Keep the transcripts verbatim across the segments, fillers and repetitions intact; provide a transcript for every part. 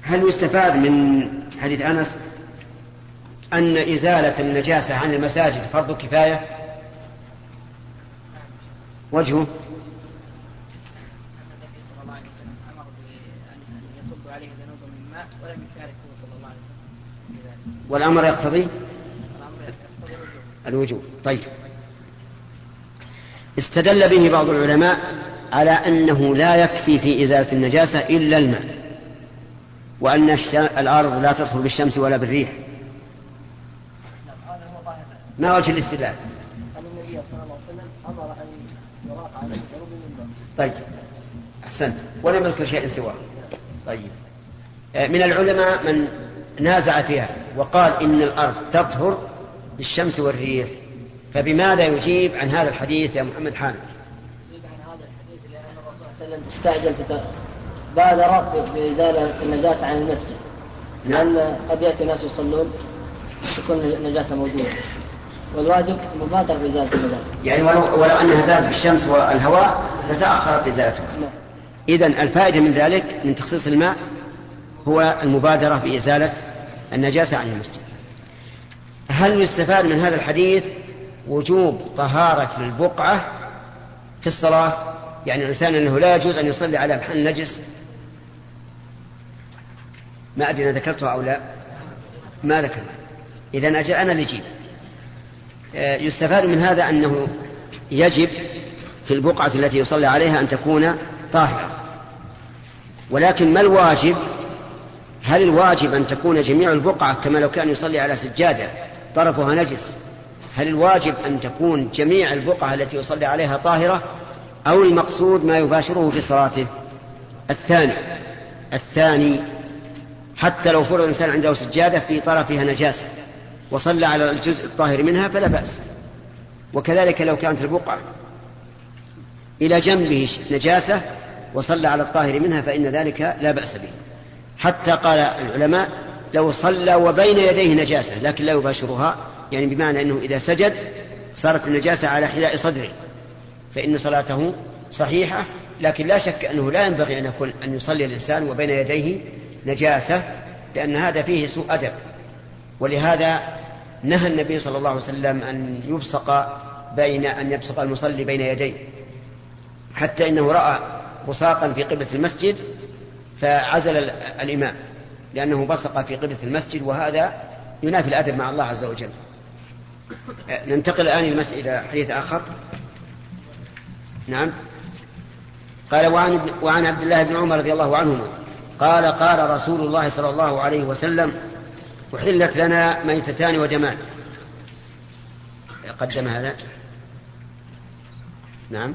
هل يستفاد من حديث أنس أن إزالة النجاسة عن المساجد فرض كفاية؟ وجهه والأمر يقتضي الوجوب. طيب، استدل به بعض العلماء على أنه لا يكفي في إزالة النجاسة إلا الماء، وأن الأرض لا تطهر بالشمس ولا بالريح. ما وجه الاستدلال؟ النبي صلى الله عليه وسلم أمر أن يراق على الجنوب من الماء. طيب، أحسنت، ولم يذكر شيء سواه. طيب، من العلماء من نازع فيها وقال إن الأرض تطهر بالشمس والريح، فبماذا يجيب عن هذا الحديث يا محمد حامد؟ يجيب عن هذا الحديث لأن الرسول صلى الله عليه وسلم استعجل بادر بإزالة النجاسة عن المسجد. نعم. لأن قد يأتي ناس يصلون تكون النجاسة موجودة، والواجب مبادر بإزالة النجاسة. يعني ولو, ولو أنها زالت بالشمس والهواء لتأخرت إزالتها. نعم. إذن الفائدة من ذلك من تخصيص الماء هو المبادرة بإزالة النجاسة عن المسجد. هل يستفاد من هذا الحديث وجوب طهارة البقعة في الصلاة؟ يعني الإنسان أنه لا يجوز أن يصلي على محل نجس. ما أدري أنا ذكرتها أو لا، ما ذكر. إذن أجل أنا لجيب. يستفاد من هذا أنه يجب في البقعة التي يصلي عليها أن تكون طاهرة، ولكن ما الواجب؟ هل الواجب أن تكون جميع البقعة كما لو كان يصلي على سجادة طرفها نجس؟ هل الواجب أن تكون جميع البقعة التي يصلي عليها طاهرة، أو المقصود ما يباشره في صلاته؟ الثاني الثاني حتى لو فرض الإنسان عنده سجادة في طرفها نجاسة وصلى على الجزء الطاهر منها فلا بأس، وكذلك لو كانت البقعة إلى جنبه نجاسة وصلى على الطاهر منها فإن ذلك لا بأس به. حتى قال العلماء لو صلى وبين يديه نجاسة لكن لا يباشرها، يعني بمعنى أنه إذا سجد صارت النجاسة على حذاء صدره فإن صلاته صحيحة، لكن لا شك أنه لا ينبغي أن يكون أن يصلي الإنسان وبين يديه نجاسة، لأن هذا فيه سوء أدب. ولهذا نهى النبي صلى الله عليه وسلم أن يبصق بين أن يبصق المصلي بين يديه، حتى إنه رأى بصاقا في قبلة المسجد فعزل الإمام لأنه بصق في قبلة المسجد، وهذا ينافي الأدب مع الله عز وجل. ننتقل الآن إلى حديث آخر. نعم. قال وعن, وعن عبد الله بن عمر رضي الله عنهما قال قال رسول الله صلى الله عليه وسلم أحلت لنا ميتتان ودمان. قدم هذا. نعم.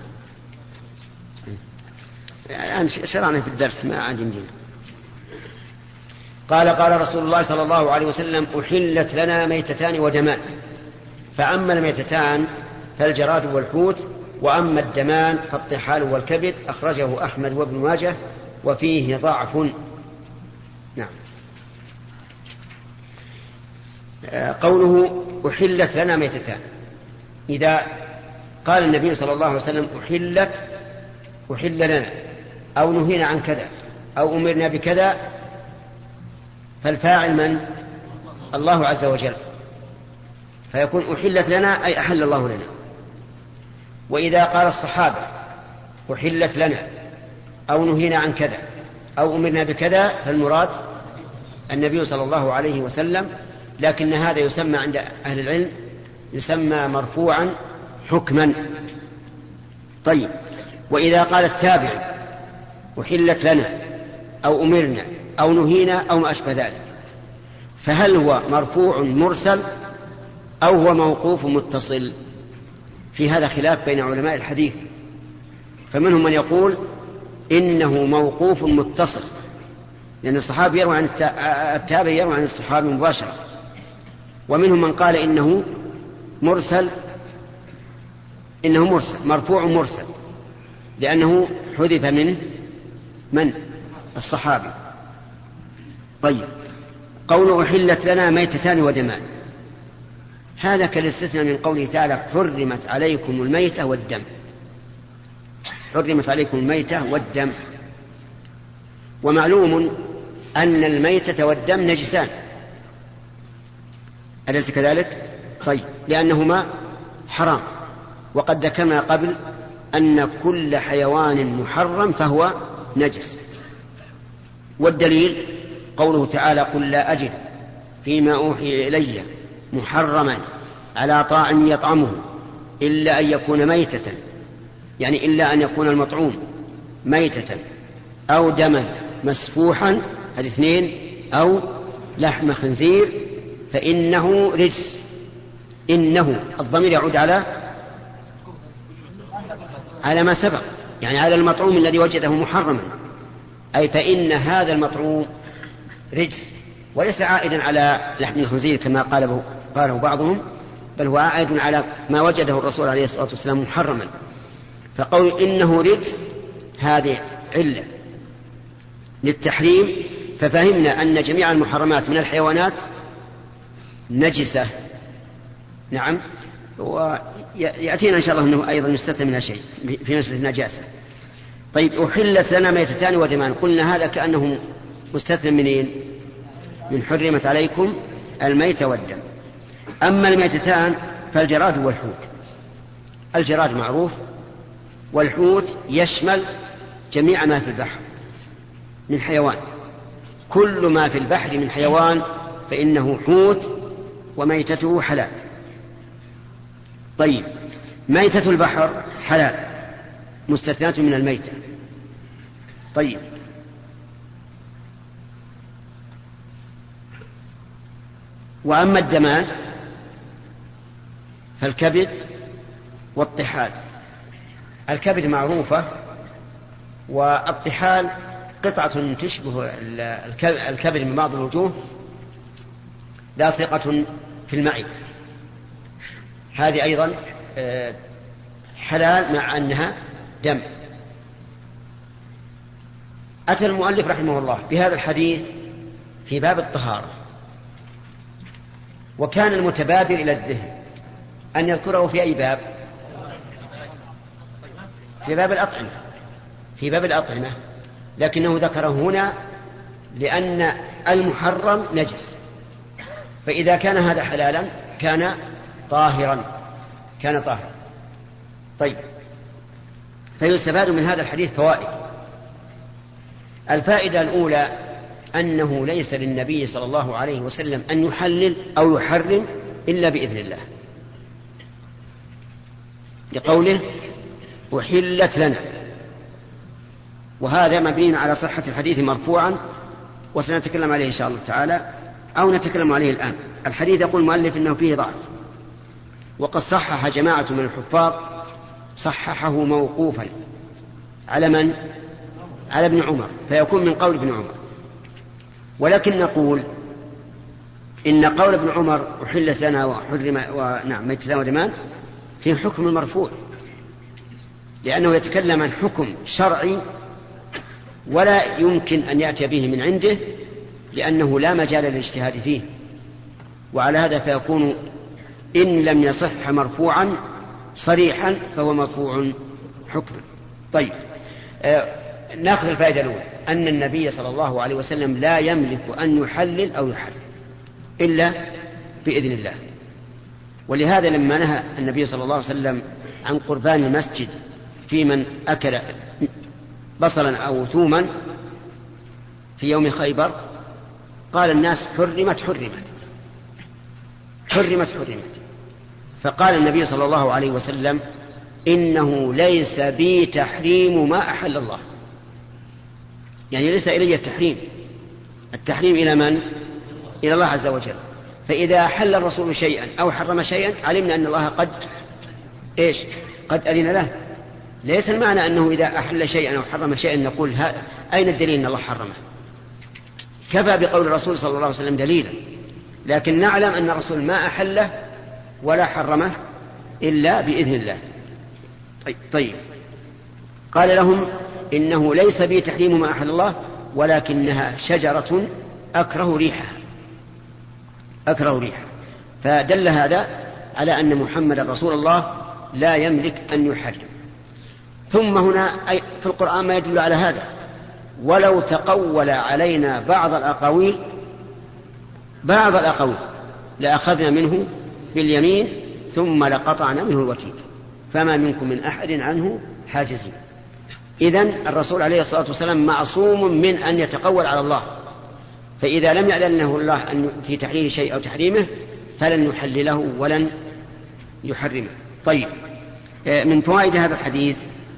الآن شرعنا في الدرس ما عاد يمدينا. قال قال رسول الله صلى الله عليه وسلم أحلت لنا ميتتان ودمان، فأما الميتتان فالجراد والحوت، وأما الدمان فالطحال والكبد. أخرجه أحمد وابن ماجه وفيه ضعف. نعم. قوله أحلت لنا ميتتان، إذا قال النبي صلى الله عليه وسلم أحلت أحل لنا أو نهينا عن كذا أو أمرنا بكذا، فالفاعل من؟ الله عز وجل، فيكون أحلت لنا أي أحل الله لنا. وإذا قال الصحابة أحلت لنا أو نهينا عن كذا أو أمرنا بكذا فالمراد النبي صلى الله عليه وسلم، لكن هذا يسمى عند أهل العلم يسمى مرفوعا حكما. طيب، وإذا قال التابع أحلت لنا أو أمرنا أو نهينا أو ما أشبه ذلك، فهل هو مرفوع مرسل أو هو موقوف متصل؟ في هذا خلاف بين علماء الحديث، فمنهم من يقول إنه موقوف متصل لأن الصحابي يروي عن التابع يروي عن الصحابي مباشرة، ومنهم من قال إنه مرسل إنه مرسل مرفوع مرسل لأنه حذف منه من؟ الصحابي. طيب، قوله أحلت لنا ميتتان ودمان، هذا كالاستثناء من قوله تعالى حرمت عليكم الميتة والدم. حرمت عليكم الميتة والدم، ومعلوم أن الميتة والدم نجسان، أليس كذلك؟ طيب، لأنهما حرام، وقد ذكرنا قبل أن كل حيوان محرم فهو نجس. والدليل قوله تعالى: قل لا أجد فيما أوحي إلي محرما على طاعم يطعمه إلا أن يكون ميتة، يعني إلا أن يكون المطعوم ميتة أو دما مسفوحا، هذه اثنين، أو لحم خنزير فإنه رجس. إنه الضمير يعود على على ما سبق، يعني على المطعوم الذي وجده محرما، أي فإن هذا المطعوم رجس، وليس عائدا على لحم الخنزير كما قاله قاله بعضهم، بل هو عائد على ما وجده الرسول عليه الصلاة والسلام محرما. فقول إنه رجس هذه علة للتحريم، ففهمنا أن جميع المحرمات من الحيوانات نجسة. نعم، ويأتينا إن شاء الله أنه أيضا يستثنى منها شيء في مسألة النجاسة. طيب، أحلت لنا ميتتان ودمان، قلنا هذا كأنه مستثنى منين؟ من حرمت عليكم الميت والدم. أما الميتتان فالجراد والحوت. الجراد معروف، والحوت يشمل جميع ما في البحر من حيوان، كل ما في البحر من حيوان فإنه حوت وميتته حلال. طيب، ميتة البحر حلال مستثناة من الميتة. طيب، وأما الدمان فالكبد والطحال. الكبد معروفة، والطحال قطعة تشبه الكبد من بعض الوجوه، لاصقة في المعدة، هذه أيضا حلال مع أنها دم. أتى المؤلف رحمه الله بهذا الحديث في باب الطهارة، وكان المتبادر إلى الذهن أن يذكره في أي باب؟ في باب الأطعمة، في باب الأطعمة، لكنه ذكره هنا لأن المحرم نجس، فإذا كان هذا حلالا كان طاهرا، كان طاهرا. طيب، فيستفاد من هذا الحديث فوائد. الفائدة الأولى أنه ليس للنبي صلى الله عليه وسلم أن يحلل أو يحرم إلا بإذن الله، لقوله أحلت لنا، وهذا مبني على صحة الحديث مرفوعا، وسنتكلم عليه إن شاء الله تعالى، أو نتكلم عليه الآن. الحديث يقول المؤلف إنه فيه ضعف، وقد صحح جماعة من الحفاظ، صححه موقوفا على من؟ على ابن عمر، فيكون من قول ابن عمر. ولكن نقول إن قول ابن عمر أحلت لنا وحرم ونعم ميتتان ودمان في حكم المرفوع، لأنه يتكلم عن حكم شرعي ولا يمكن أن يأتي به من عنده، لأنه لا مجال للاجتهاد فيه. وعلى هذا فيكون إن لم يصح مرفوعا صريحا فهو مرفوع حكما. طيب، آه نأخذ الفائدة الأولى أن النبي صلى الله عليه وسلم لا يملك أن يحلل أو يحرم إلا بإذن الله. ولهذا لما نهى النبي صلى الله عليه وسلم عن قربان المسجد في من أكل بصلا أو ثوما في يوم خيبر، قال الناس حرمت حرمت حرمت حرمت فقال النبي صلى الله عليه وسلم إنه ليس بي تحريم ما أحل الله، يعني ليس إلي التحريم، التحريم إلى من؟ إلى الله عز وجل. فإذا أحل الرسول شيئا أو حرم شيئا علمنا أن الله قد إيش؟ قد أذن له. ليس المعنى أنه إذا أحل شيئا أو حرم شيئا نقول أين الدليل أن الله حرمه؟ كفى بقول الرسول صلى الله عليه وسلم دليلا، لكن نعلم أن الرسول ما أحله ولا حرمه إلا بإذن الله. طيب, طيب. قال لهم إنه ليس بي تحريم ما أحل الله، ولكنها شجرة أكره ريحها أكره ريحها فدل هذا على أن محمد رسول الله لا يملك أن يحرم. ثم هنا في القرآن ما يدل على هذا، ولو تقول علينا بعض الأقاويل بعض الأقاويل لأخذنا منه باليمين ثم لقطعنا منه الوتين فما منكم من أحد عنه حاجزين. إذن الرسول عليه الصلاة والسلام معصوم من أن يتقول على الله، فإذا لم يأذن له الله أن في تحليل شيء أو تحريمه فلن يحلله ولن يحرمه. طيب، من فوائد هذا الحديث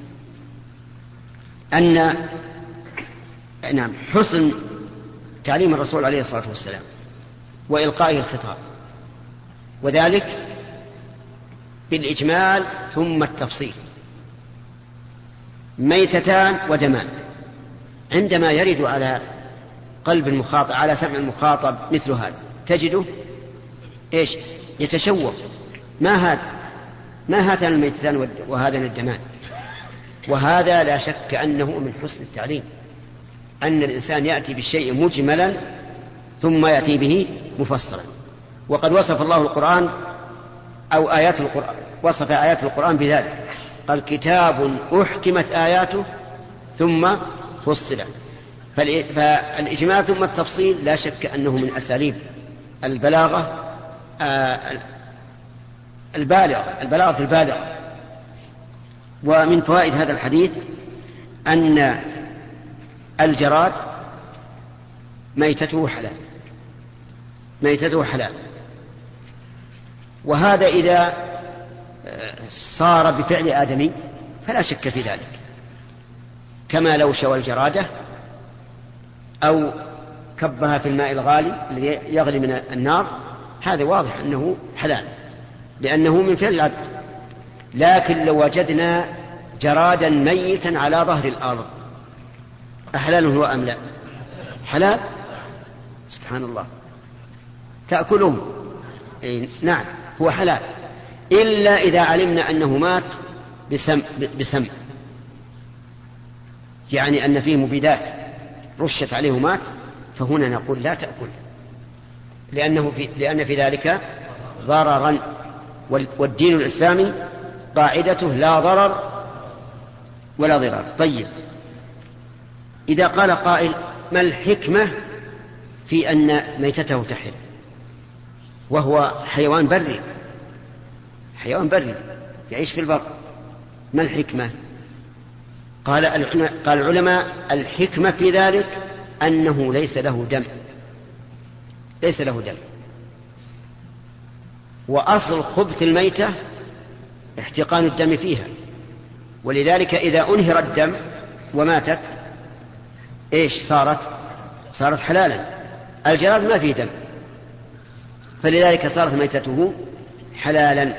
أن نعم حسن تعليم الرسول عليه الصلاة والسلام وإلقائه الخطاب، وذلك بالإجمال ثم التفصيل. ميتتان ودمان عندما يرد على قلب المخاطب على سمع المخاطب مثل هذا تجده إيش يتشوق، ما هذا ما هاتان الميتتان وهذان الدمان. وهذا لا شك أنه من حسن التعليم، أن الإنسان يأتي بالشيء مجملا ثم يأتي به مفصلا. وقد وصف الله القرآن أو آيات القرآن وصف آيات القرآن بذلك، قال كتاب أحكمت آياته ثم فصلت. فالإجمال ثم التفصيل لا شك أنه من أساليب البلاغة البالغة البلاغة البالغة. ومن فوائد هذا الحديث أن الجراد ميتته حلال ميتته حلال وهذا إذا صار بفعل آدمي فلا شك في ذلك، كما لو شوى الجرادة أو كبها في الماء الغالي الذي يغلي من النار، هذا واضح أنه حلال لأنه من فعل العبد. لكن لو وجدنا جرادا ميتا على ظهر الأرض أحلال هو أم لا؟ حلال، سبحان الله، تأكلهم إيه؟ نعم هو حلال، إلا إذا علمنا أنه مات بسم, بسم يعني أن فيه مبيدات رشت عليه مات، فهنا نقول لا تأكل لأنه في لأن في ذلك ضررا، والدين الإسلامي قاعدته لا ضرر ولا ضرار. طيب، إذا قال قائل ما الحكمة في أن ميتته تحل وهو حيوان بري حيوان بري يعيش في البر، ما الحكمة؟ قال قال العلماء الحكمة في ذلك أنه ليس له دم ليس له دم وأصل خبث الميتة احتقان الدم فيها، ولذلك إذا أنهر الدم وماتت إيش صارت صارت حلالا. الجراد ما فيه دم فلذلك صارت ميتته حلالا.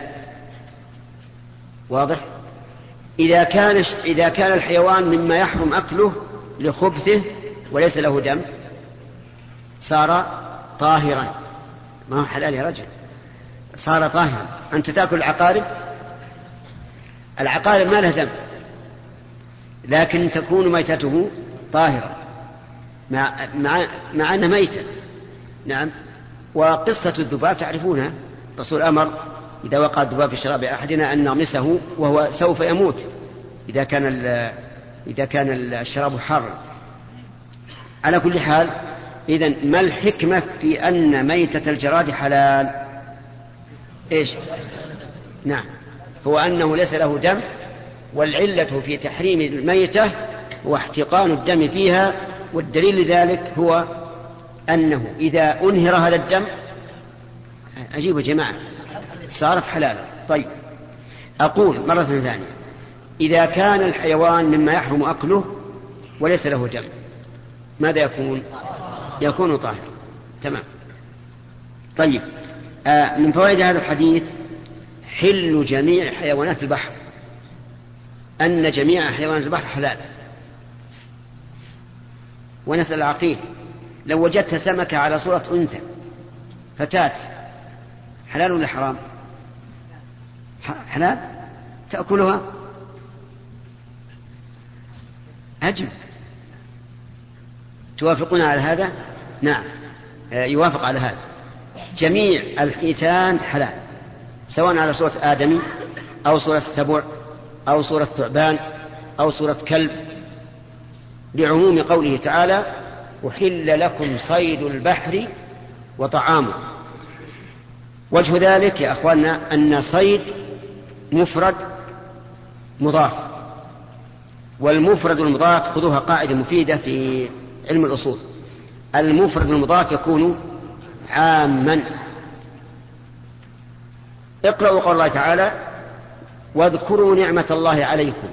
واضح؟ إذا كان إذا كان الحيوان مما يحرم أكله لخبثه وليس له دم صار طاهرا، ما هو حلال يا رجل، صار طاهرا. أنت تأكل العقارب العقارب ما له دم لكن تكون ميتته طاهرة مع, مع, مع أنها ميتة. نعم. وقصة الذباب تعرفونها، الرسول أمر إذا وقع الذباب في شراب أحدنا أن نغمسه وهو سوف يموت إذا كان إذا كان الشراب حارا. على كل حال، إذن ما الحكمة في أن ميتة الجراد حلال؟ إيش؟ نعم، هو أنه ليس له دم، والعلة في تحريم الميتة هو احتقان الدم فيها، والدليل لذلك هو أنه إذا أنهر هذا الدم أجيب يا جماعة صارت حلالا. طيب، أقول مرة ثانية، إذا كان الحيوان مما يحرم أكله وليس له دم ماذا يكون؟ يكون طاهر. تمام. طيب، آه من فوائد هذا الحديث حل جميع حيوانات البحر، أن جميع حيوانات البحر حلال. ونسأل العقيل، لو وجدت سمكة على صورة أنثى فتاة حلال ولا حرام؟ حلال، تأكلها. أجب، توافقون على هذا؟ نعم، يوافق على هذا. جميع الحيتان حلال، سواء على صورة آدمي أو صورة سبع أو صورة ثعبان أو صورة كلب لعموم قوله تعالى أحل لكم صيد البحر وطعامه. وجه ذلك يا أخواننا أن صيد مفرد مضاف، والمفرد المضاف خذوها قاعدة مفيدة في علم الأصول، المفرد المضاف يكون عاما. اقرأوا قول الله تعالى واذكروا نعمة الله عليكم.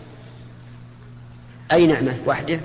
أي نعمة؟ وحده.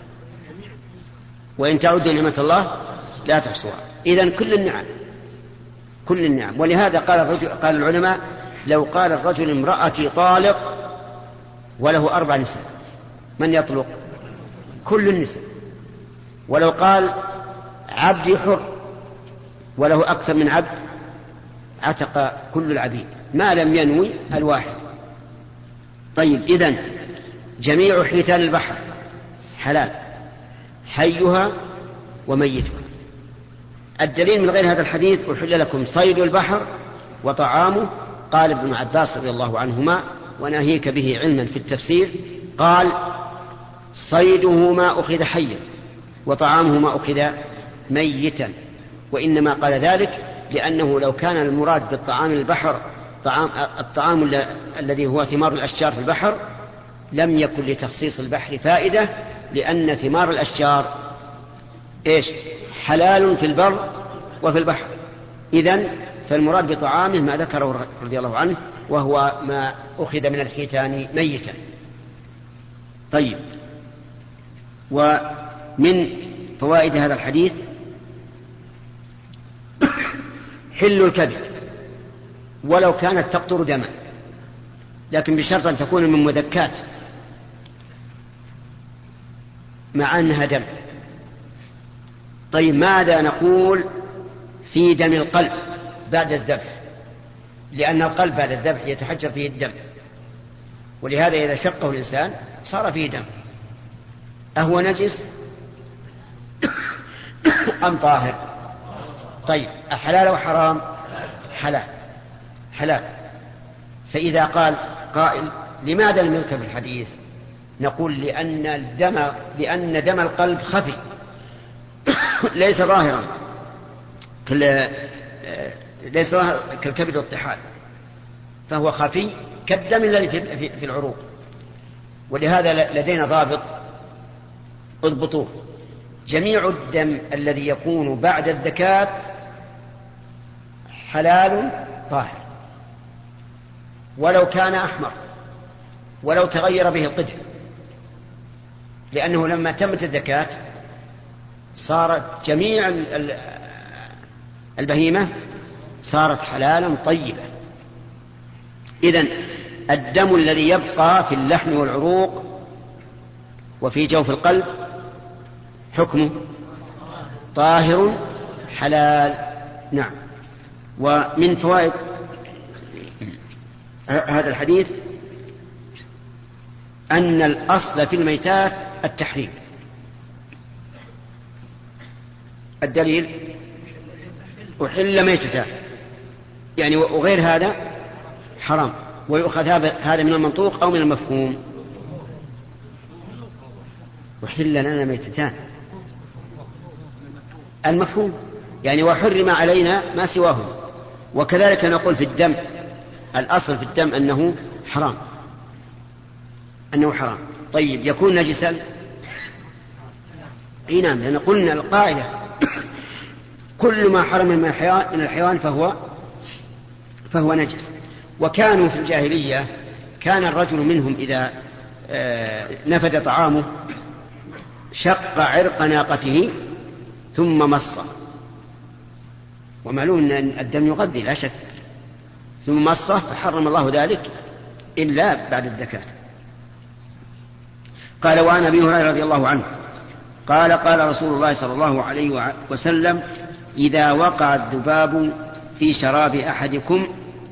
وإن تعدوا نعمة الله لا تحصوها. إذن كل النعم كل النعم. ولهذا قال, الرجل قال العلماء لو قال الرجل امرأتي طالق وله أربع نساء من يطلق؟ كل النساء. ولو قال عبدي حر وله أكثر من عبد عتق كل العبيد ما لم ينوي الواحد. طيب إذن جميع حيتان البحر حلال، حيها وميتها. الدليل من غير هذا الحديث أحل لكم صيد البحر وطعامه. قال ابن عباس رضي الله عنهما وناهيك به علما في التفسير، قال صيده ما أخذ حيا وطعامه ما أخذ ميتا. وإنما قال ذلك لأنه لو كان المراد بالطعام البحر طعام الطعام الذي هو ثمار الأشجار في البحر لم يكن لتخصيص البحر فائدة، لأن ثمار الأشجار إيش؟ حلال في البر وفي البحر. إذن فالمراد بطعامه ما ذكره رضي الله عنه وهو ما أخذ من الحيتان ميتا. طيب، ومن فوائد هذا الحديث حل الكبد ولو كانت تقطر دما، لكن بشرط أن تكون من مذكات مع أنها دم. طيب، ماذا نقول في دم القلب بعد الذبح؟ لأن القلب بعد الذبح يتحجر فيه الدم، ولهذا إذا شقه الإنسان صار فيه دم، أهو نجس أم طاهر؟ طيب، أحلال وحرام؟ حلال حلال. فإذا قال قائل لماذا لم يذكر في الحديث؟ نقول لأن الدم لأن دم القلب خفي ليس ظاهرا ليس ظاهر كالكبد والطحال، فهو خفي كالدم الذي في العروق. ولهذا لدينا ضابط اضبطوه: جميع الدم الذي يكون بعد الذكاة حلال طاهر، ولو كان أحمر، ولو تغير به القدر، لأنه لما تمت الذكاة صارت جميع البهيمة صارت حلالا طيبة. إذن الدم الذي يبقى في اللحم والعروق وفي جوف القلب حكمه طاهر حلال. نعم. ومن فوائد هذا الحديث أن الأصل في الميتات التحريم. الدليل أحل ميتتان، يعني وغير هذا حرام. ويؤخذ هذا من المنطوق أو من المفهوم؟ أحل لنا ميتتان، المفهوم يعني وحرم علينا ما سواهم. وكذلك نقول في الدم، الأصل في الدم أنه حرام أنه حرام. طيب، يكون نجسا؟ اي نعم، لأن قلنا القاعدة كل ما حرم من الحيوان, من الحيوان فهو فهو نجس. وكانوا في الجاهلية كان الرجل منهم إذا نفد طعامه شق عرق ناقته ثم مصه، ومعلوم أن الدم يغذي لا شك، ثم مصه فحرم الله ذلك إلا بعد الذكاة. قال: وعن أبي هريرة رضي الله عنه قال: قال رسول الله صلى الله عليه وسلم: إذا وقع الذباب في شراب أحدكم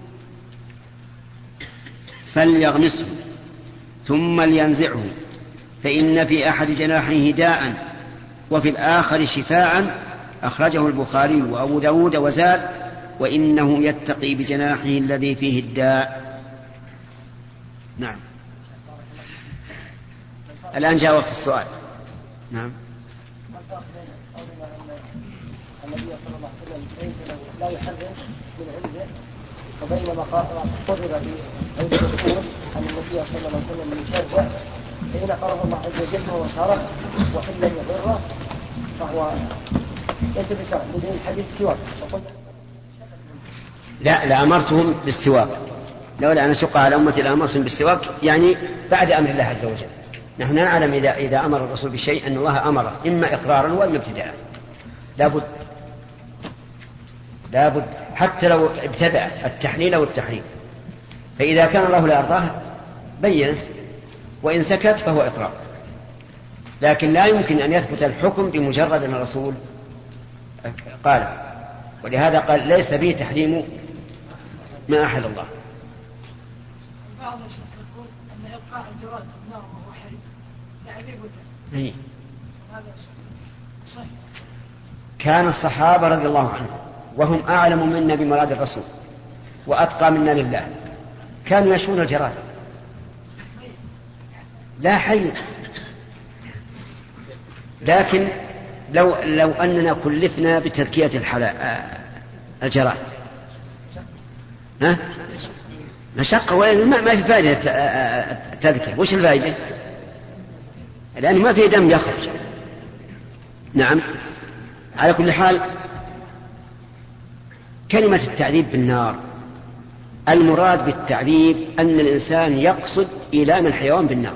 فليغمسه ثم لينزعه، فإن في أحد جناحيه داء وفي الآخر شفاء. أخرجه البخاري وأبو داود وزاد: وإنه يتقي بجناحه الذي فيه الداء. نعم. الآن جاء وقت السؤال. نعم. النبي صلى الله عليه وسلم ليس له لا يحرم من عنده، وبينما قرر في عند الرسول أن النبي صلى الله عليه وسلم يشرع حين قرر الله عز وجل وهو شرع وحين لم يضره فهو ليس بشرع بدون الحديث سواك. لا لأمرتهم بالسواك، لولا أن أشق على أمتي لأمرتهم بالسواك، يعني بعد أمر الله عز وجل. نحن نعلم إذا, إذا أمر الرسول بشيء أن الله أمره إما إقرارا وإما ابتداء، لابد لابد حتى لو ابتدأ التحليل أو التحريم، فإذا كان الله لا يرضاه بينه، وإن سكت فهو إقرار. لكن لا يمكن أن يثبت الحكم بمجرد أن الرسول قال، ولهذا قال ليس به تحريم ما أحل الله. بعض الشيخ يقول أن إبقاء الجراد في النار وهو حي تعذيب وتعذيب. هذا صحيح. كان الصحابة رضي الله عنهم وهم أعلم منا بمراد الرسول وأتقى منا لله كانوا يشون الجراد لا حي. لكن لو, لو أننا كلفنا بتذكية الجراد ها مشقة وما ما في فائدة التذكية. وش الفائدة؟ لأنه ما في دم يخرج. نعم. على كل حال كلمة التعذيب بالنار المراد بالتعذيب أن الإنسان يقصد إيلام الحيوان بالنار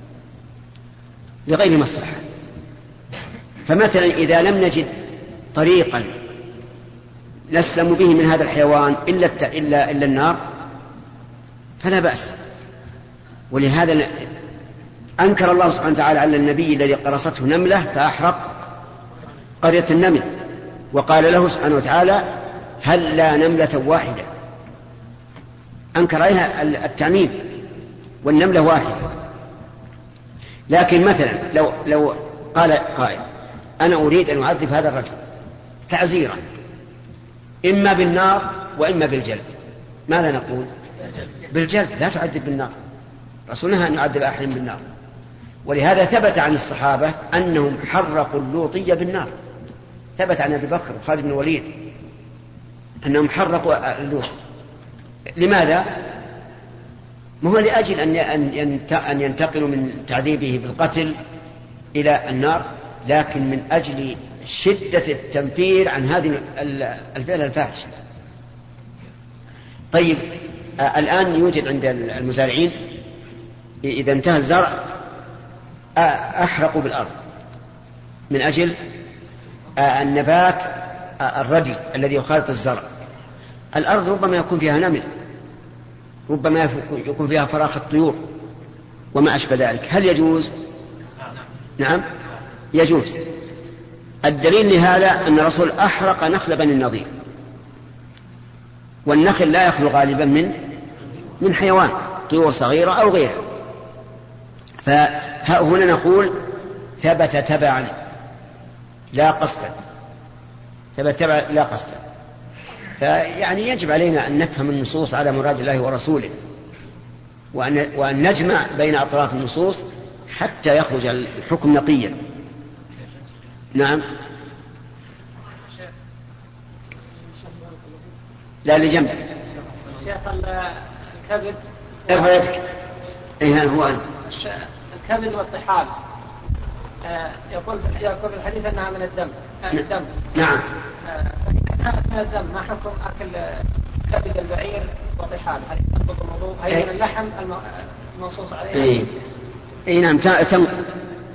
لغير مصلحة. فمثلا إذا لم نجد طريقا نسلم به من هذا الحيوان إلا, إلا, إلا النار فلا بأس. ولهذا أنكر الله سبحانه وتعالى على النبي الذي قرصته نملة فأحرق قرية النمل، وقال له سبحانه وتعالى هل لا نملة واحدة، أنكر عليها التعميم والنملة واحدة. لكن مثلا لو, لو قال قائل أنا أريد أن أعذب هذا الرجل تعزيرا إما بالنار وإما بالجلد، ماذا نقول؟ بالجلد، لا تعذب بالنار. رسولنا أن يعذب أحد بالنار. ولهذا ثبت عن الصحابة أنهم حرقوا اللوطية بالنار، ثبت عن أبي بكر وخالد بن الوليد أنهم حرقوا اللوط. لماذا؟ ما هو لأجل أن ينتقلوا من تعذيبه بالقتل إلى النار، لكن من أجل شدة التنفير عن هذه الفعل الفاحش. طيب الآن يوجد عند المزارعين إذا انتهى الزرع أحرقوا بالأرض من أجل النبات الردي الذي يخالط الزرع. الأرض ربما يكون فيها نمل، ربما يكون فيها فراخ الطيور وما أشبه ذلك. هل يجوز؟ نعم يجوز. الدليل لهذا أن الرسول أحرق نخل بني النضير، والنخل لا يخلو غالبا من من حيوان طيور صغيرة أو غيرها. فهنا نقول ثبت تبعا لا قصدا، ثبت تبعا لا قصدا. فيعني يجب علينا أن نفهم النصوص على مراد الله ورسوله، وأن, وأن نجمع بين أطراف النصوص حتى يخرج الحكم نقيا. نعم. لا لجنبك شيخ الكبد ارفع يدك. ايه هو أنت. الكبد والطحال يقول يقول الحديث أنها من الدم. الدم. نعم. كانت من الدم ما حكم أكل كبد البعير وطحال؟ هل ينقض الوضوء؟ هي من اللحم المنصوص عليه؟ اي اي نعم تنقض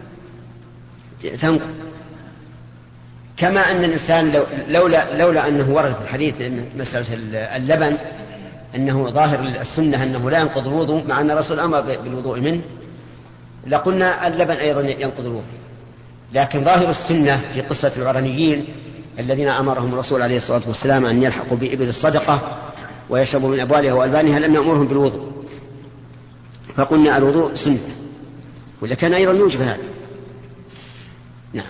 تنقض. كما أن الإنسان لو لولا لولا أنه ورد في الحديث مسألة اللبن أنه ظاهر السنة أنه لا ينقض الوضوء، مع أن الرسول أمر بالوضوء منه، لقلنا اللبن أيضا ينقض الوضوء. لكن ظاهر السنة في قصة العرنيين الذين أمرهم الرسول عليه الصلاة والسلام أن يلحقوا بإبل الصدقة ويشربوا من أبوالها وألبانها لم يأمرهم بالوضوء، فقلنا الوضوء سنة، ولا كان أيضا يوجب هذا. نعم.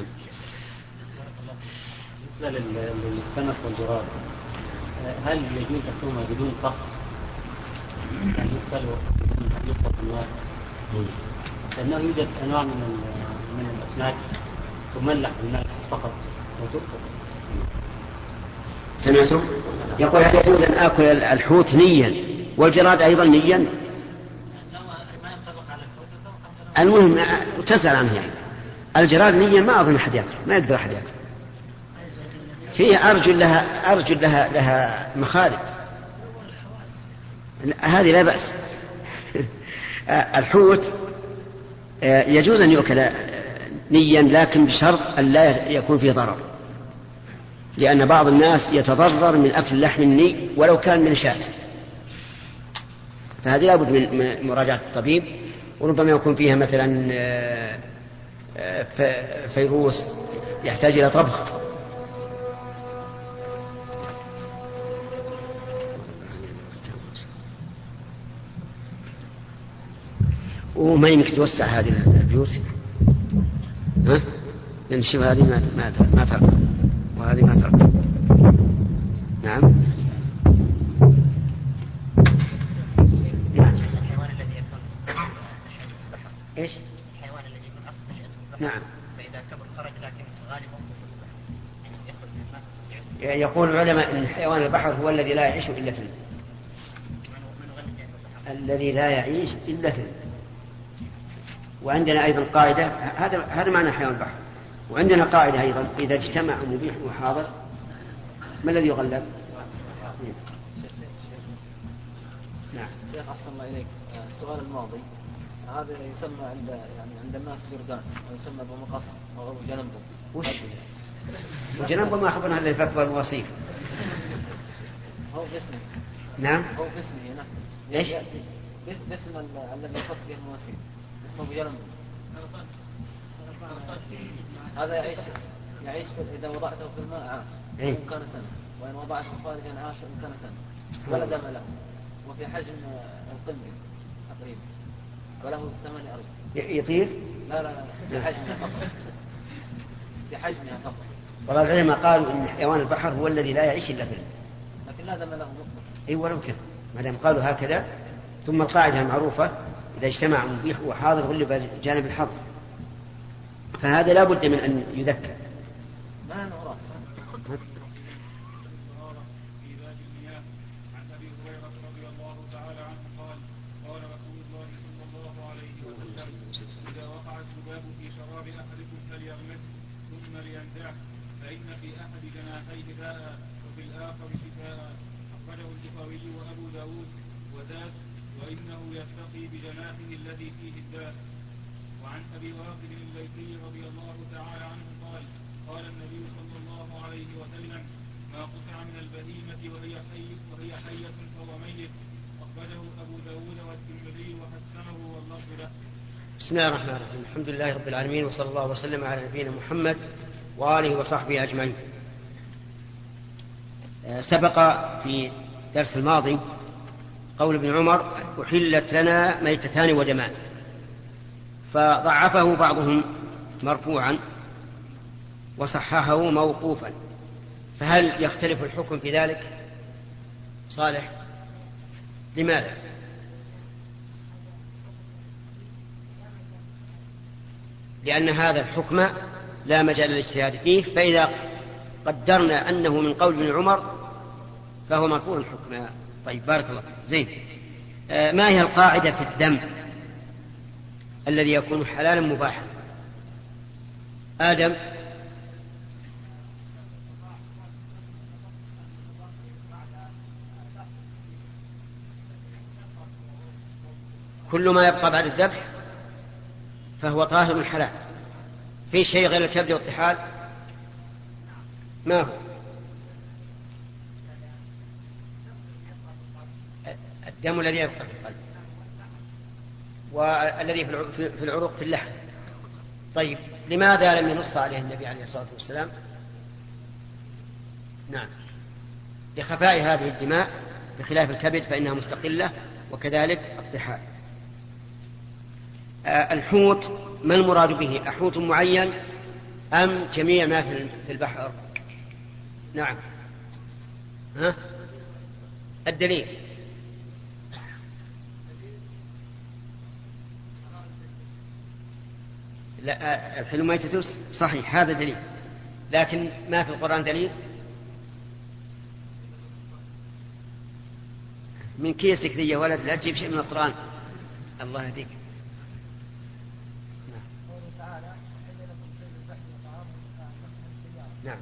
بالنسبة للسمك والجراد هل يجوز أكلهما بدون طهي؟ يعني يغسل يطبخ النار؟ لأنه يوجد أنواع من من الأسماك تملح بالماء فقط وتؤكل. سمعتم؟ يقول هل يجوز أن آكل الحوت نيا والجراد أيضا نيا؟ المهم تسأل عنه يعني. الجراد نيا ما أظن أحد يأكل، ما يقدر أحد يأكل. فيه أرجل لها أرجل لها لها مخالب، هذه لا بأس. الحوت يجوز أن يؤكل نيا لكن بشرط أن لا يكون فيه ضرر، لأن بعض الناس يتضرر من أكل اللحم الني ولو كان من شاة، فهذه لابد من مراجعة الطبيب، وربما يكون فيها مثلا فيروس يحتاج إلى طبخ. وما يمكن توسع هذه البيوت، ها؟ لأن شوف هذه ما ما ما ترك، وهذه ما ترك. نعم. نعم. الحيوان الذي يكون إيش؟ الحيوان الذي يكون أصل نشأته في البحر. نعم. فإذا كبر خرج لكن غالبا يخرج من الماء. يقول العلماء أن حيوان البحر هو الذي لا يعيش إلا في الماء. الذي لا يعيش إلا في الماء. وعندنا أيضا قاعدة، هذا هذا معنى حيوان البحر. وعندنا قاعدة أيضا إذا اجتمع مبيح وحاضر ما الذي يغلب؟ نعم. شيخ أحسن الله إليك، السؤال الماضي هذا يسمى عند يعني عند الناس جردان ويسمى أبو مقص أو أبو جنبه. وش؟ وجنبه ما خبرنا إلا الفك والمواصيل. هو باسمه. نعم. هو باسمه نفسه. إيش؟ باسم الذي يفك به المواصيل اسمه أبو جنبه. هذا يعيش يعيش إذا وضعته في الماء عاش إن كان سنة، وإن وضعته خارجا عاش إن كان سنة، ولا دم له، وفي حجم القنبل تقريبا، وله ثمانية أرجل. يطير؟ لا لا لا في حجمها فقط، في حجمها فقط. والله العلماء قالوا إن حيوان البحر هو الذي لا يعيش إلا في الماء، لكن لا دم له مطلق. أي ولو كذا ما دام قالوا هكذا. ثم القاعدة المعروفة إذا اجتمع مبيح وحاضر غلب جانب الحظر، فهذا لا بد من أن يذكر. ما نراس. في باب المياه عن أبي هريرة رضي الله تعالى عنه قال قال رسول الله صلى الله عليه وسلم إذا وقع الذباب في شراب أحدكم فليغمسه ثم لينزعه فإن في أحد جناحيه داء وفي الآخر شفاء. أخرجه البخاري وأبو داود وزاد وإنه يرتقي بجناحه الذي فيه الداء. وعن أبي واقد الليثي رضي الله تعالى عنه قال قال النبي صلى الله عليه وسلم ما قطع من البهيمة وهي حي وهي حية فهو ميت. أخرجه أبو داود والترمذي وحسنه واللفظ له. بسم الله الرحمن الرحيم. الحمد لله رب العالمين، وصلى الله وسلم على نبينا محمد وآله وصحبه أجمعين. سبق في درس الماضي قول ابن عمر أحلت لنا ميتتان ودمان، فضعفه بعضهم مرفوعا وصححه موقوفا، فهل يختلف الحكم في ذلك؟ صالح، لماذا؟ لأن هذا الحكم لا مجال للاجتهاد فيه، فإذا قدرنا أنه من قول ابن عمر فهو مرفوع الحكم. طيب بارك الله فيك. زين. آه ما هي القاعدة في الدم الذي يكون حلالا مباحا؟ آدم. كل ما يبقى بعد الذبح فهو طاهر حلال. في شيء غير الكبد والطحال؟ ما هو؟ الدم الذي يبقى في القلب والذي في العروق في اللحم. طيب لماذا لم ينص عليه النبي عليه الصلاة والسلام؟ نعم، لخفاء هذه الدماء بخلاف الكبد فإنها مستقلة، وكذلك الطحال. آه الحوت ما المراد به؟ أحوت معين أم جميع ما في البحر؟ نعم. ها؟ الدليل. لا الحل ميتة صحيح هذا دليل، لكن ما في القرآن دليل. من كيسك ذي يا ولد لا تجيب شيء من القرآن، الله يهديك. نعم.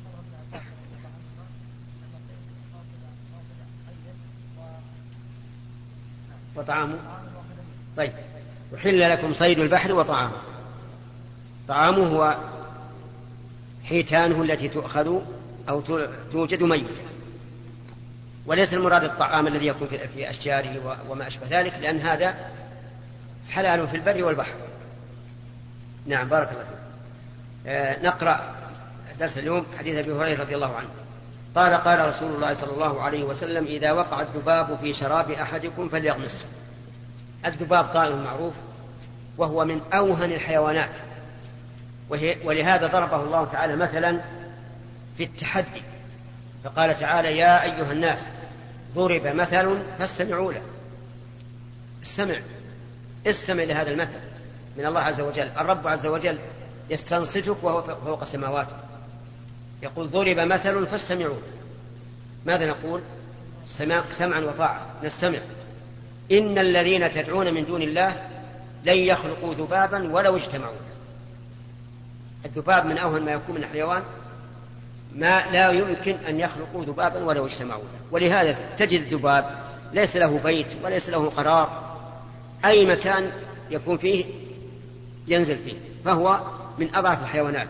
وطعامه طيب. وحل لكم صيد البحر وطعامه. طعامه هو حيتانه التي تؤخذ أو توجد ميتة، وليس المراد الطعام الذي يكون في أشجاره وما أشبه ذلك، لأن هذا حلال في البر والبحر. نعم بارك الله فيك. آه نقرأ درس اليوم حديث أبي هريرة رضي الله عنه قال قال رسول الله صلى الله عليه وسلم: إذا وقع الذباب في شراب أحدكم فليغمسه. الذباب طائر معروف وهو من أوهن الحيوانات، ولهذا ضربه الله تعالى مثلا في التحدي، فقال تعالى: يا أيها الناس ضرب مثل فاستمعوا له. استمع استمع لهذا المثل من الله عز وجل. الرب عز وجل يستنصتك وهو فوق السماوات، يقول: ضرب مثل فاستمعوا. ماذا نقول؟ سمعا وطاعة، نستمع. إن الذين تدعون من دون الله لن يخلقوا ذبابا ولو اجتمعوا. الذباب من أوهن ما يكون من الحيوان، ما لا يمكن أن يخلقوا ذبابا ولو اجتمعوا. ولهذا تجد الذباب ليس له بيت وليس له قرار، أي مكان يكون فيه ينزل فيه، فهو من أضعف الحيوانات.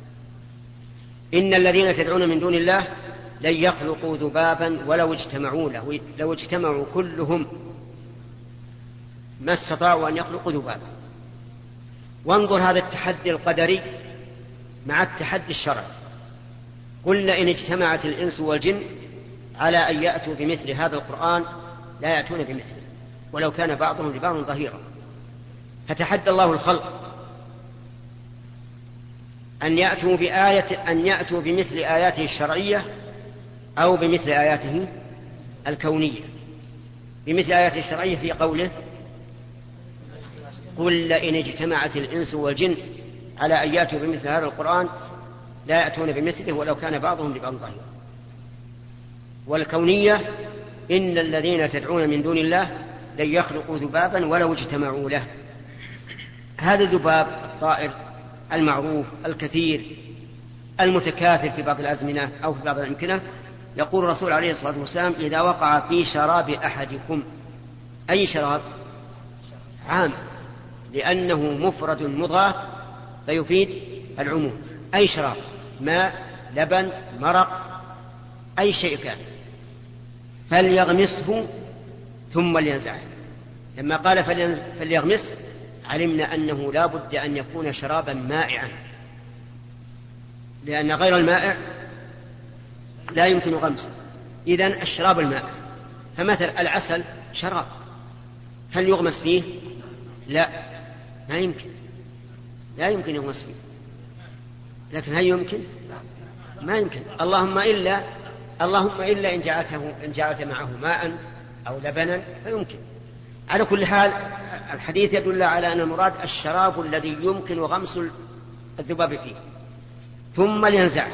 إن الذين تدعون من دون الله لن يخلقوا ذبابا ولو اجتمعوا له. لو اجتمعوا كلهم ما استطاعوا أن يخلقوا ذبابا. وانظر هذا التحدي القدري مع التحدي الشرعي. قل لئن اجتمعت الإنس والجن على أن يأتوا بمثل هذا القرآن لا يأتون بمثله ولو كان بعضهم لبعض ظهيرا. فتحدى الله الخلق أن يأتوا بآية أن يأتوا بمثل آياته الشرعية أو بمثل آياته الكونية. بمثل آياته الشرعية في قوله: قل لئن اجتمعت الإنس والجن على أن يأتوا بمثل هذا القرآن لا يأتون بمثله ولو كان بعضهم لبعض ظهيرا. والكونية: إن الذين تدعون من دون الله لن يخلقوا ذبابا ولو اجتمعوا له. هذا الذباب الطائر المعروف الكثير المتكاثر في بعض الأزمنة أو في بعض الأمكنة، يقول الرسول عليه الصلاة والسلام: إذا وقع في شراب أحدكم. أي شراب؟ عام، لأنه مفرد مضاف فيفيد العموم. أي شراب، ماء، لبن، مرق، أي شيء كان، فليغمسه ثم لينزعه. لما قال فليغمس علمنا أنه لا بد أن يكون شرابا مائعا، لأن غير المائع لا يمكن غمسه. إذن الشراب الماء. فمثل العسل شراب، هل يغمس فيه؟ لا، ما يمكن، لا يمكن يغمس فيه. لكن هل يمكن؟ ما يمكن. اللهم إلا اللهم إلا إن جعلته إن جعلت معه ماء أو لبنا فيمكن. على كل حال الحديث يدل على أن المراد الشراب الذي يمكن غمس الذباب فيه. ثم لينزعه،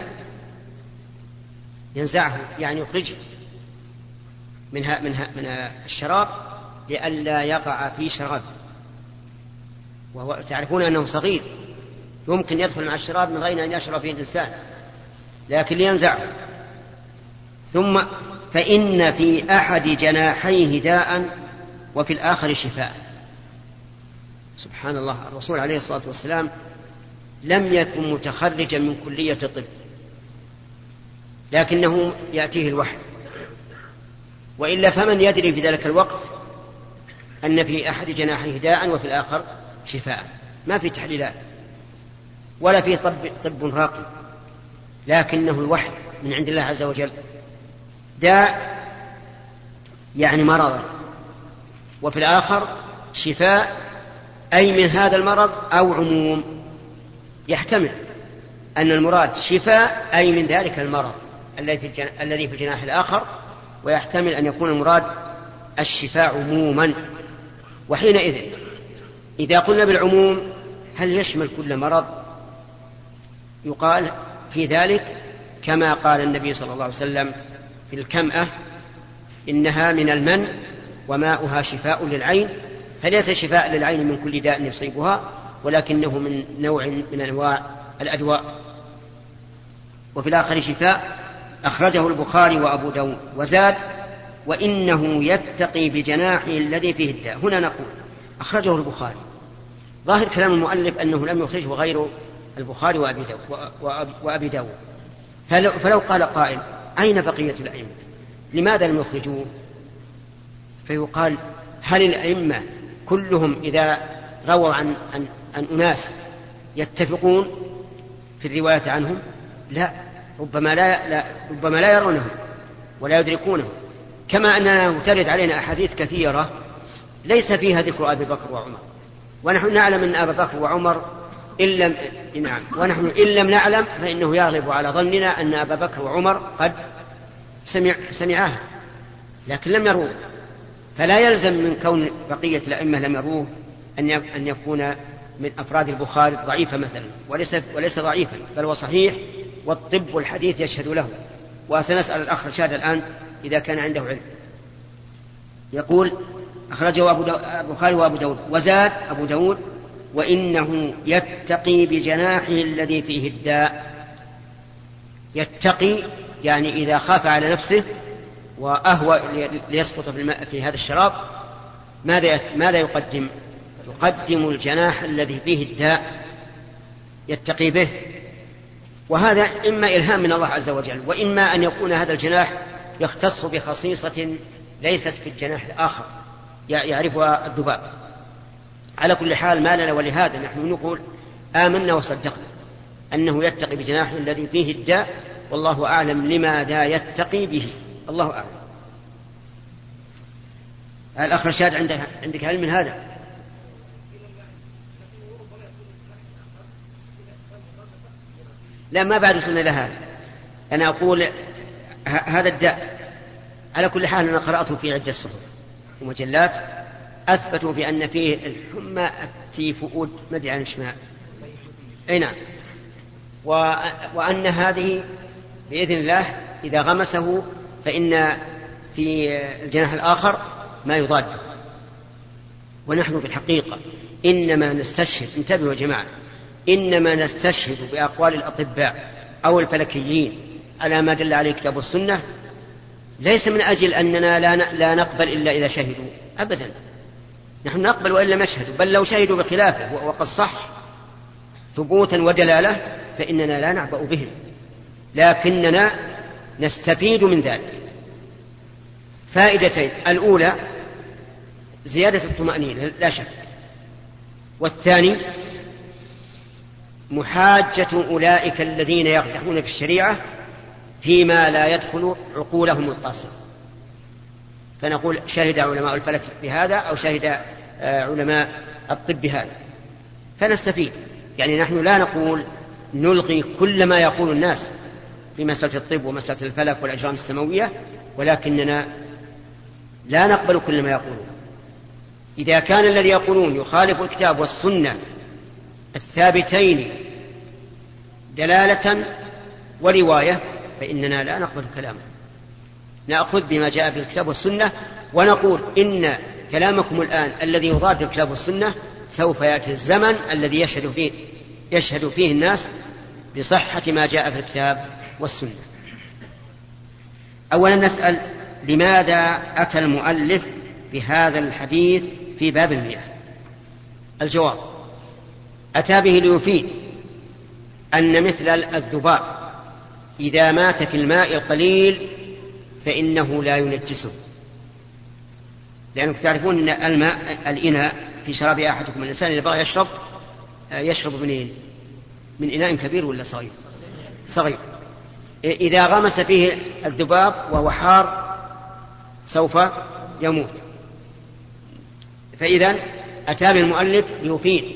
ينزعه يعني يخرجه منها منها من الشراب لئلا يقع في شراب. وهو تعرفون أنه صغير يمكن يدخل مع الشراب من غير أن يشرب فيه الإنسان، لكن لينزعه. ثم فإن في أحد جناحيه داء وفي الآخر شفاء. سبحان الله، الرسول عليه الصلاة والسلام لم يكن متخرجا من كلية الطب، لكنه يأتيه الوحي، وإلا فمن يدري في ذلك الوقت أن في أحد جناحيه داء وفي الآخر شفاء. ما في تحليلات ولا في طب, طب راقي، لكنه الوحي من عند الله عز وجل. داء يعني مرض، وفي الآخر شفاء أي من هذا المرض أو عموم. يحتمل أن المراد شفاء أي من ذلك المرض الذي في الجناح الآخر، ويحتمل أن يكون المراد الشفاء عموما. وحينئذ إذا قلنا بالعموم هل يشمل كل مرض؟ يقال في ذلك كما قال النبي صلى الله عليه وسلم في الكمأة: إنها من المن وماؤها شفاء للعين، فليس شفاء للعين من كل داء يصيبها، ولكنه من نوع من أنواع الأدواء. وفي الآخر شفاء. أخرجه البخاري وأبو داود وزاد: وإنه يتقي بجناحه الذي فيه الداء. هنا نقول أخرجه البخاري، ظاهر كلام المؤلف أنه لم يخرجه غير البخاري وأبي داود, وأبي داود. فلو, فلو قال قائل: أين بقية الأئمة؟ لماذا لم يخرجوه؟ فيقال: هل الأئمة كلهم إذا رووا عن, عن, عن أناس يتفقون في الرواية عنهم؟ لا، ربما لا, لا, ربما لا يرونهم ولا يدركونهم. كما أننا ترد علينا أحاديث كثيرة ليس فيها ذكر أبي بكر وعمر، ونحن نعلم أن أبا بكر وعمر إن لم نعم ونحن إن لم نعلم فإنه يغلب على ظننا أن أبا بكر وعمر قد سمع سمعاها لكن لم يروه. فلا يلزم من كون بقية الأئمة لم يروه أن يكون من أفراد البخاري ضعيفا مثلا، وليس, وليس ضعيفا، بل هو صحيح، والطب والحديث يشهد له. وسنسأل الأخ رشاد الآن إذا كان عنده علم. يقول: أخرجه أبو البخاري وأبو داود وزاد أبو داود: وإنه يتقي بجناحه الذي فيه الداء. يتقي يعني إذا خاف على نفسه وأهوى ليسقط في, الماء في هذا الشراب ماذا ماذا يقدم؟ يقدم الجناح الذي فيه الداء يتقي به. وهذا إما إلهام من الله عز وجل، وإما أن يكون هذا الجناح يختص بخصيصة ليست في الجناح الآخر يعرفها الذباب. على كل حال ما لنا، ولهذا نحن نقول آمنا وصدقنا أنه يتقي بجناحه الذي فيه الداء، والله أعلم لماذا يتقي به، الله أعلم. الأخ رشاد عندك, عندك علم من هذا؟ لا، ما بعد وصلنا إلى هذا. أنا أقول هذا الداء على كل حال أنا قرأته في عدة صحف ومجلات أثبتوا بأن فيه الحمى التيفؤود مدعي عن شمال، أي نعم، وأن هذه بإذن الله إذا غمسه فإن في الجناح الآخر ما يضاده. ونحن في الحقيقة إنما نستشهد، انتبهوا يا جماعة، إنما نستشهد بأقوال الأطباء أو الفلكيين على ما دل عليه كتاب السنة، ليس من أجل أننا لا نقبل إلا إذا شهدوا أبدا. نحن نقبل وإن لم يشهدوا، بل لو شهدوا بخلافه وقد صح ثبوتا ودلالة فإننا لا نعبأ بهم، لكننا نستفيد من ذلك فائدتين: الأولى زيادة الطمأنينة لا شك، والثاني محاجة أولئك الذين يقدحون في الشريعة فيما لا يدخل عقولهم القاصرة. فنقول شهد علماء الفلك بهذا أو شهد علماء الطب بهذا، فنستفيد. يعني نحن لا نقول نلغي كل ما يقول الناس في مسألة الطب ومسألة الفلك والأجرام السماوية، ولكننا لا نقبل كل ما يقولون. إذا كان الذي يقولون يخالف الكتاب والسنة الثابتين دلالة ورواية فإننا لا نقبل كلامه، نأخذ بما جاء في الكتاب والسنة، ونقول إن كلامكم الآن الذي يضاد الكتاب والسنة سوف يأتي الزمن الذي يشهد فيه, يشهد فيه الناس بصحة ما جاء في الكتاب والسنة. أولا نسأل: لماذا أتى المؤلف بهذا الحديث في باب المياه؟ الجواب: أتى به ليفيد أن مثل الذباب إذا مات في الماء القليل فإنه لا ينجسه، لأنكم تعرفون أن الماء الإناء في شراب أحدكم الإنسان إذا بغى يشرب يشرب منين؟ من إناء كبير ولا صغير؟ صغير. إذا غمس فيه الذباب وهو حار سوف يموت. فإذا أتى به المؤلف ليفيد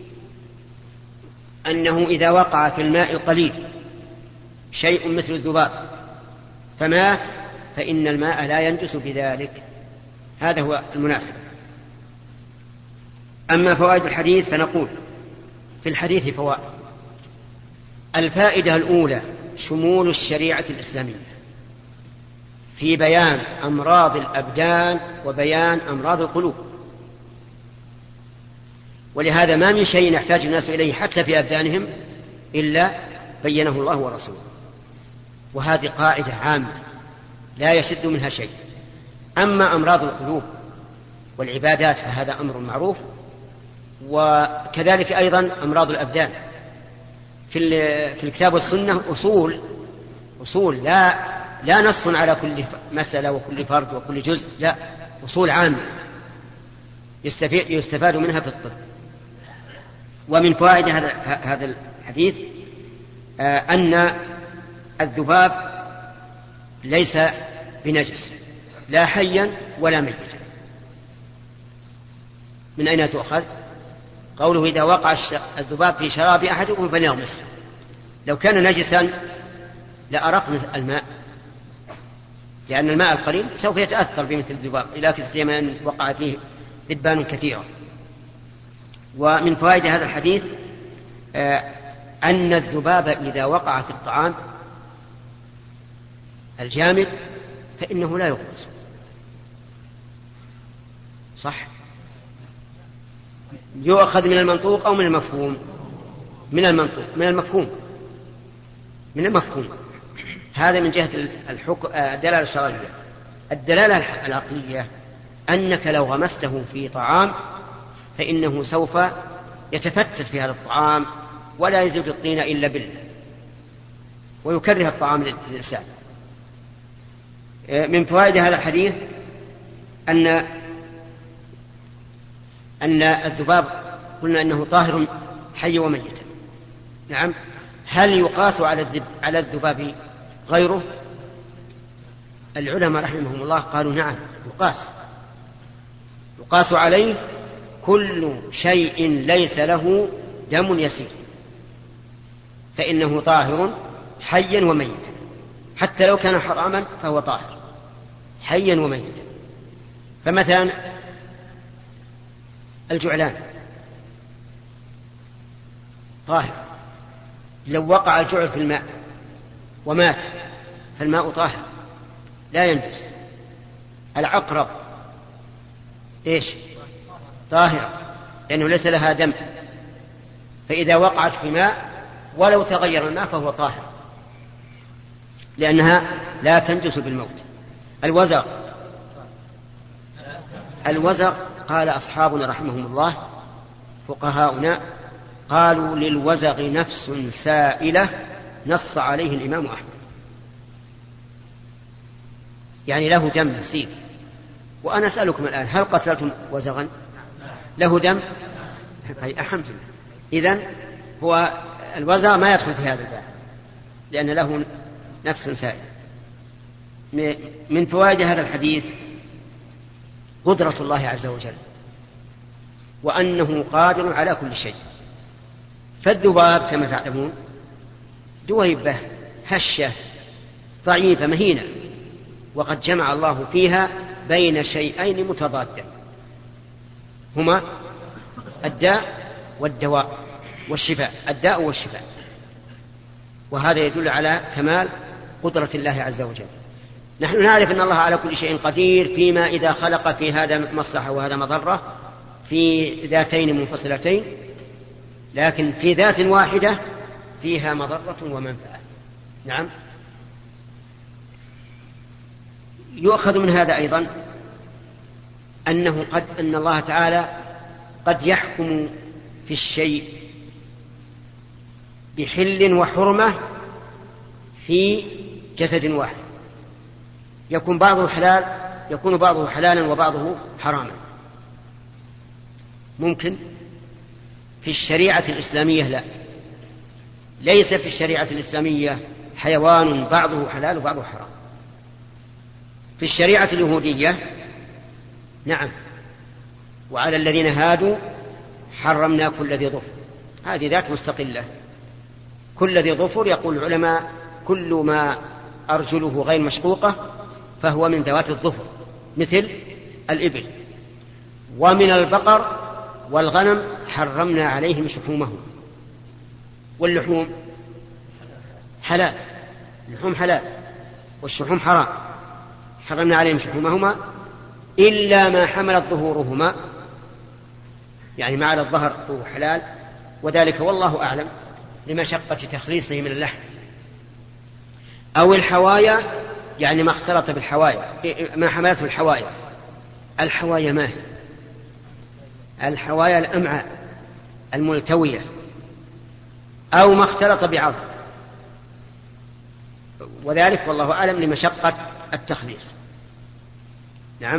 أنه إذا وقع في الماء القليل شيء مثل الذباب فمات فإن الماء لا ينجس بذلك. هذا هو المناسب. أما فوائد الحديث فنقول: في الحديث فوائد. الفائدة الأولى شمول الشريعة الإسلامية في بيان أمراض الأبدان وبيان أمراض القلوب، ولهذا ما من شيء يحتاج الناس إليه حتى في أبدانهم إلا بينه الله ورسوله، وهذه قاعدة عامة لا يشد منها شيء. أما أمراض القلوب والعبادات فهذا أمر معروف، وكذلك أيضا أمراض الأبدان في الكتاب والسنة أصول أصول لا لا نص على كل مسألة وكل فرد وكل جزء، لا، أصول عامة يستفاد منها في الطب. ومن فوائد هذا هذا الحديث أن الذباب ليس بنجس لا حيا ولا ميتا. من أين تؤخذ؟ قوله إذا وقع الذباب في شراب أحدكم فليغمسه. لو كان نجسا لأرقنا الماء، لأن الماء القليل سوف يتأثر بمثل الذباب، لكن سيما أن وقع فيه ذبان كثيرة. ومن فوائد هذا الحديث أن الذباب إذا وقع في الطعام الجامد فإنه لا يغمس. صح؟ يؤخذ من المنطوق أو من المفهوم؟ من المنطوق، من المفهوم، من المفهوم. هذا من جهة الحكم الدلالة الشرعية. الدلالة العقلية أنك لو غمسته في طعام فإنه سوف يتفتت في هذا الطعام ولا يزيد الطين إلا بالله، ويكره الطعام للإنسان. من فوائد هذا الحديث أن أن الذباب قلنا أنه طاهر حي وميت. نعم. هل يقاس على الذب على الذباب غيره؟ العلماء رحمهم الله قالوا نعم يقاس يقاس عليه كل شيء ليس له دم يسير، فإنه طاهر حيا وميتا، حتى لو كان حراما فهو طاهر حيا وميتا. فمثلا الجعلان طاهر، لو وقع الجعل في الماء ومات فالماء طاهر لا ينجس. العقرب إيش؟ طاهر لأنه ليس لها دم، فإذا وقعت في ماء ولو تغير الماء فهو طاهر لأنها لا تنجس بالموت. الوزغ الوزغ قال أصحابنا رحمهم الله فقهاؤنا قالوا للوزغ نفس سائلة نص عليه الإمام أحمد، يعني له دم يسيل. وأنا أسألكم الآن هل قتلتم وزغا له دم؟ الحمد لله. إذن هو الوزغ ما يدخل في هذا الباب لأن له نفس سائلة. من فوائد هذا الحديث قدرة الله عز وجل وأنه قادر على كل شيء. فالذباب كما تعلمون دويبة هشة ضعيفة مهينة، وقد جمع الله فيها بين شيئين متضادين هما الداء والدواء والشفاء، الداء والشفاء، وهذا يدل على كمال قدرة الله عز وجل. نحن نعرف أن الله على كل شيء قدير فيما إذا خلق في هذا مصلحة وهذا مضرة في ذاتين منفصلتين، لكن في ذات واحدة فيها مضرة ومنفعة. نعم. يؤخذ من هذا أيضا أنه قد أن الله تعالى قد يحكم في الشيء بحل وحرمة في جسد واحد، يكون بعضه حلال يكون بعضه حلالا وبعضه حراما. ممكن في الشريعة الإسلامية لا، ليس في الشريعة الإسلامية حيوان بعضه حلال وبعضه حرام. في الشريعة اليهودية نعم، وعلى الذين هادوا حرمنا كل ذي ظفر، هذه ذات مستقلة. كل ذي ظفر يقول العلماء كل ما أرجله غير مشقوقة فهو من ذوات الظفر مثل الإبل. ومن البقر والغنم حرمنا عليهم شحومهم واللحوم حلال، اللحوم حلال والشحوم حرام، حرمنا عليهم شحومهما إلا ما حملت ظهورهما، يعني ما على الظهر هو حلال، وذلك والله أعلم لمشقة تخليصه من اللحم. أو الحوايا، يعني ما اختلط بالحوايا، ما حملته الحوايا. الحوايا ما هي؟ الحوايا الأمعاء الملتوية، أو ما اختلط بعظم، وذلك والله أعلم لمشقة التخليص. نعم.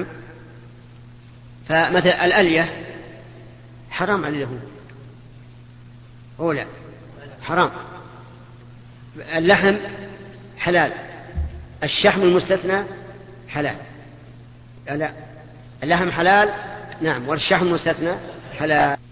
فمثل الألية حرام على اليهود، هو لا حرام. اللحم حلال، الشحم المستثنى حلال. لا اللحم حلال نعم، والشحم المستثنى حلال.